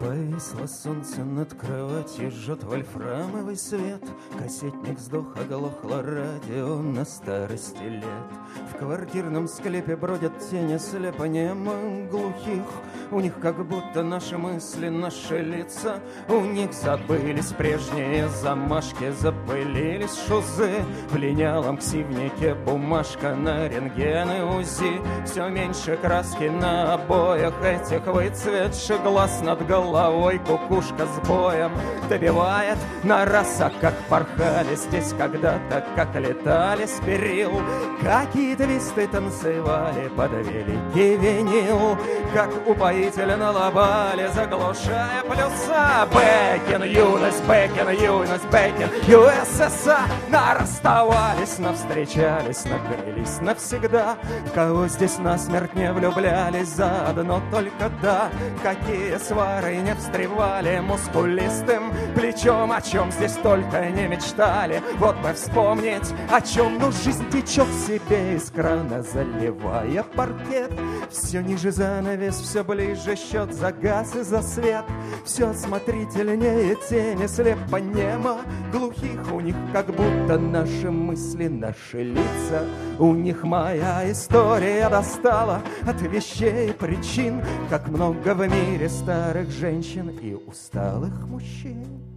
Повисло солнце над кроватью, жжет вольфрамовый свет. Кассетник сдох, оглохло радио на старости лет. В квартирном склепе бродят тени слепо-немо глухих. У них как будто наши мысли, наши лица. У них забылись прежние замашки, запылились шузы. В линялом ксивнике бумажка на рентгены УЗИ. Все меньше краски на обоях этих выцветших глаз. Над головой кукушка с боем добивает на раз. А как порхали здесь когда-то, как летали с перил, какие твисты танцевали под великий винил, как упоительно лобали, заглушая плюса. Бэкин, юность, бэкин, ЮССР. Расставались, навстречались, нагрелись навсегда. Кого здесь насмерть не влюблялись, заодно только да. Какие свары не встревали мускулистым плечом, о чем здесь только не мечтали. Вот бы вспомнить, о чем, но жизнь течет в себе из крана, заливая паркет. Все ниже занавес, все ближе счет за газ и за свет. Все осмотрительнее тени, слепо немо глухих. У них как будто наши мысли, наши лица. У них моя история достала от вещей и причин. Как много в мире старых женщин и усталых мужчин.